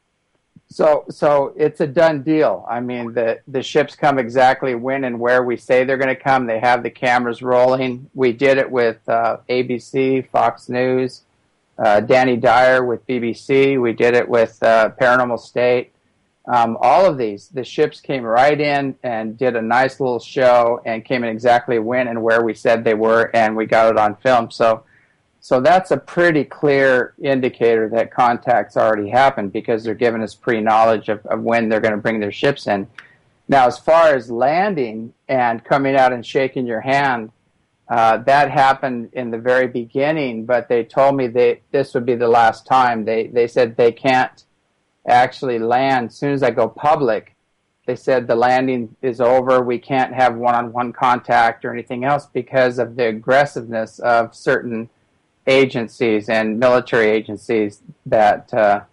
So so it's a done deal. I mean, the, the ships come exactly when and where we say they're going to come. They have the cameras rolling. We did it with uh, A B C, Fox News, uh, Danny Dyer with B B C. We did it with uh, Paranormal State. Um, all of these, the ships came right in and did a nice little show and came in exactly when and where we said they were, and we got it on film. So so that's a pretty clear indicator that contact's already happened, because they're giving us pre-knowledge of, of when they're going to bring their ships in. Now, as far as landing and coming out and shaking your hand, uh, that happened in the very beginning, but they told me they, this would be the last time. They They said they can't actually land. As soon as I go public, they said the landing is over. We can't have one-on-one contact or anything else because of the aggressiveness of certain agencies and military agencies that uh,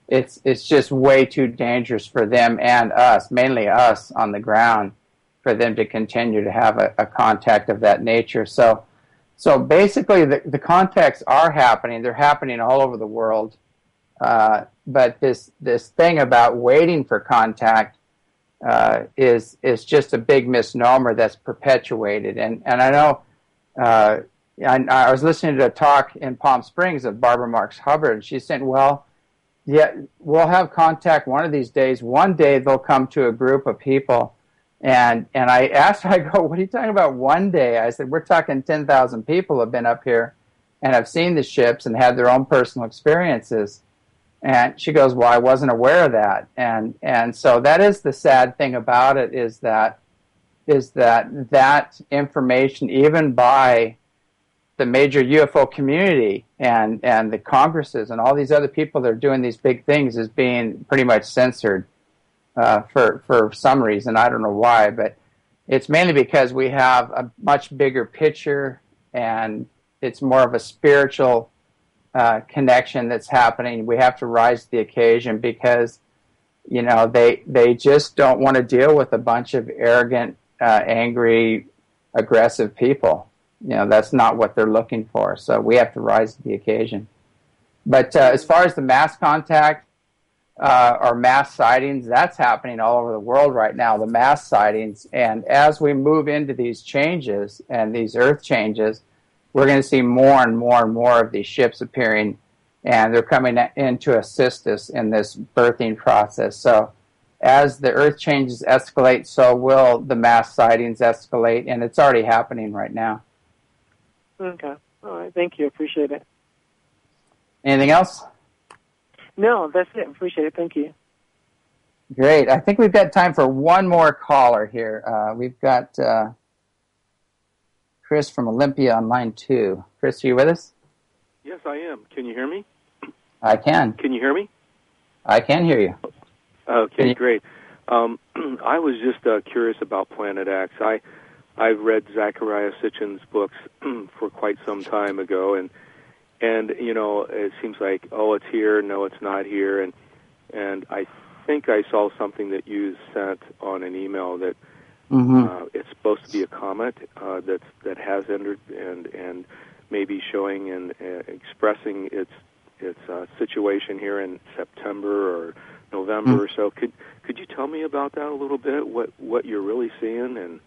it's it's just way too dangerous for them and us, mainly us on the ground, for them to continue to have a, a contact of that nature. So, so basically, the, the contacts are happening. They're happening all over the world. Uh, but this this thing about waiting for contact uh, is is just a big misnomer that's perpetuated. And and I know uh, I, I was listening to a talk in Palm Springs of Barbara Marks Hubbard, and she said, "Well, yeah, we'll have contact one of these days. One day they'll come to a group of people." And and I asked her, I go, "What are you talking about one day?" I said, "We're talking ten thousand people have been up here and have seen the ships and had their own personal experiences." And she goes, "Well, I wasn't aware of that." And and so that is the sad thing about it, is that is that that information, even by the major U F O community and, and the Congresses and all these other people that are doing these big things, is being pretty much censored uh, for, for some reason. I don't know why, but it's mainly because we have a much bigger picture, and it's more of a spiritual uh, connection that's happening. We have to rise to the occasion because, you know, they, they just don't want to deal with a bunch of arrogant, uh, angry, aggressive people. You know, that's not what they're looking for. So we have to rise to the occasion. But uh, as far as the mass contact uh, or mass sightings, that's happening all over the world right now, the mass sightings. And as we move into these changes and these earth changes, we're going to see more and more and more of these ships appearing, and they're coming in to assist us in this birthing process. So as the earth changes escalate, so will the mass sightings escalate, and it's already happening right now. Okay. All right. Thank you. Appreciate it. Anything else? No, that's it. Appreciate it. Thank you. Great. I think we've got time for one more caller here. Uh, we've got uh, Chris from Olympia on line two. Chris, are you with us? Yes, I am. Can you hear me? I can. Can you hear me? I can hear you. Okay, great. Um, I was just uh, curious about Planet X. I, I've read Zachariah Sitchin's books for quite some time ago, and and you know, it seems like, oh, it's here, no, it's not here, and and I think I saw something that you sent on an email that mm-hmm. uh, it's supposed to be a comet uh, that's that has entered and and maybe showing and uh, expressing its its uh, situation here in September or November mm-hmm. or so. Could could you tell me about that a little bit? What what you're really seeing? And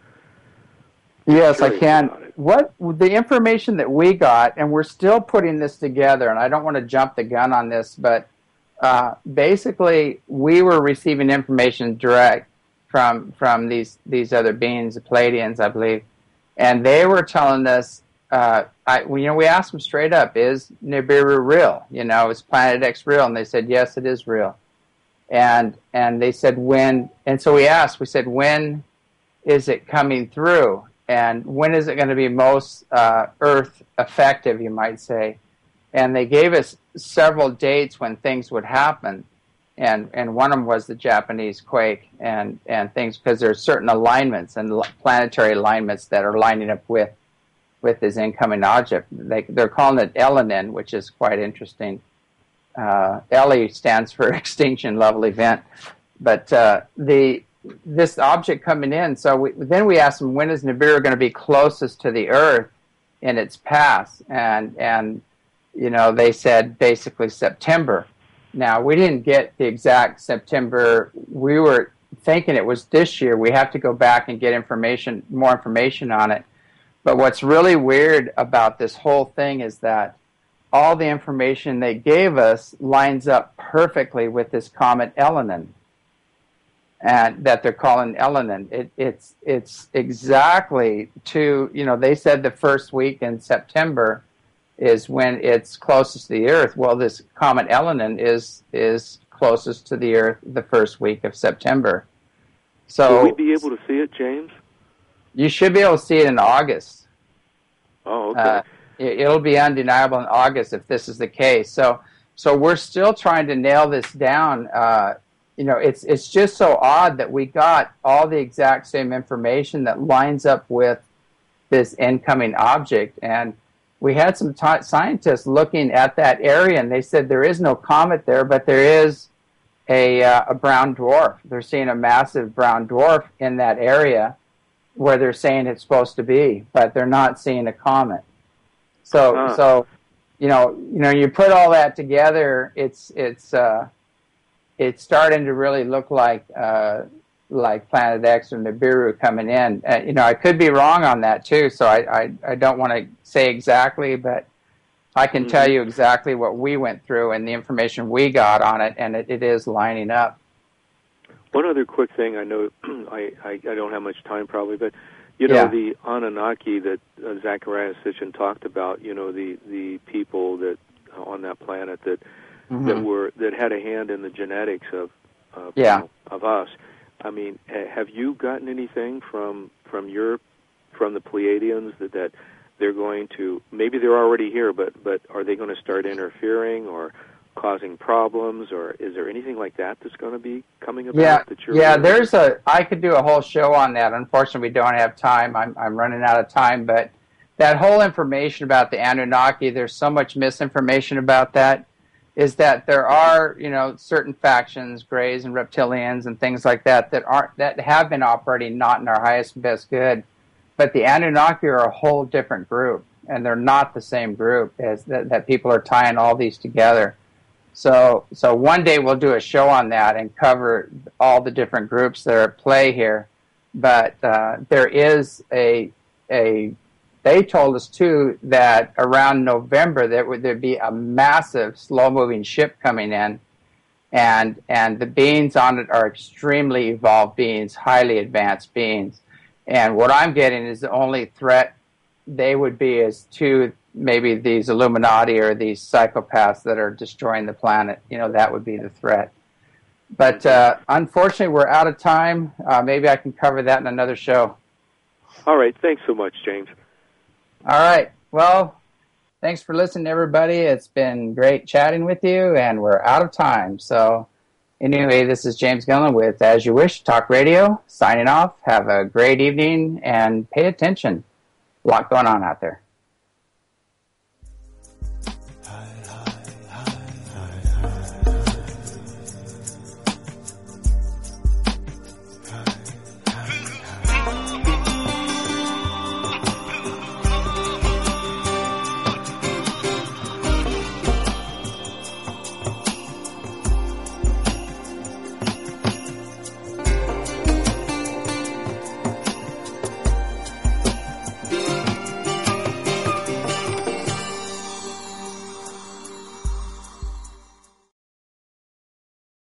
yes, I can. What the information that we got, and we're still putting this together, and I don't want to jump the gun on this, but uh, basically we were receiving information direct from from these these other beings, the Pleiadians, I believe, and they were telling us. Uh, I, you know, we asked them straight up, "Is Nibiru real? You know, is Planet X real?" And they said, "Yes, it is real." And and they said, "When?" And so we asked. We said, "When is it coming through? And when is it going to be most uh, Earth effective, you might say?" And they gave us several dates when things would happen, and and one of them was the Japanese quake and and things, because there are certain alignments and planetary alignments that are lining up with. with this incoming object. They, they're calling it Elenin, which is quite interesting. Uh, L E stands for Extinction Level Event. But uh, the this object coming in, so we, then we asked them, when is Nibiru going to be closest to the Earth in its path? And, and you know, they said basically September. Now, we didn't get the exact September. We were thinking it was this year. We have to go back and get information, more information on it. But what's really weird about this whole thing is that all the information they gave us lines up perfectly with this comet Elenin, and that they're calling Elenin. It, it's it's exactly to, you know, they said the first week in September is when it's closest to the Earth. Well, this comet Elenin is is closest to the Earth the first week of September. So will we be able to see it, James? You should be able to see it in August. Oh, okay. Uh, it, it'll be undeniable in August if this is the case. So, so we're still trying to nail this down. Uh, you know, it's it's just so odd that we got all the exact same information that lines up with this incoming object, and we had some t- scientists looking at that area, and they said there is no comet there, but there is a, uh, a brown dwarf. They're seeing a massive brown dwarf in that area where they're saying it's supposed to be, but they're not seeing a comet. So, huh. so you know, you know, you put all that together, it's it's uh, it's starting to really look like uh, like Planet X or Nibiru coming in. Uh, you know, I could be wrong on that too, so I I, I don't want to say exactly, but I can mm-hmm. tell you exactly what we went through and the information we got on it, and it, it is lining up. One other quick thing, I know I, I, I don't have much time probably, but you know, yeah. the Anunnaki that uh, Zecharia Sitchin talked about, you know, the, the people that uh, on that planet that mm-hmm. that were that had a hand in the genetics of of, yeah. you know, of us. I mean, have you gotten anything from from your from the Pleiadians that, that they're going to, maybe they're already here, but but are they going to start interfering or causing problems, or is there anything like that that's going to be coming about? Yeah, that you're yeah. aware There's of? a. I could do a whole show on that. Unfortunately, we don't have time. I'm I'm running out of time. But that whole information about the Anunnaki, there's so much misinformation about that. Is that there are, you know, certain factions, Greys and Reptilians and things like that that aren't that have been operating not in our highest and best good, but the Anunnaki are a whole different group, and they're not the same group as that, that people are tying all these together. So, so one day we'll do a show on that and cover all the different groups that are at play here. But uh, there is a a. They told us too that around November there would there be a massive slow-moving ship coming in, and and the beings on it are extremely evolved beings, highly advanced beings. And what I'm getting is the only threat they would be is to maybe these Illuminati or these psychopaths that are destroying the planet. You know, that would be the threat. But uh, unfortunately, we're out of time. Uh, maybe I can cover that in another show. All right. Thanks so much, James. All right. Well, thanks for listening, everybody. It's been great chatting with you, and we're out of time. So anyway, this is James Gillen with As You Wish Talk Radio, signing off. Have a great evening, and pay attention. A lot going on out there.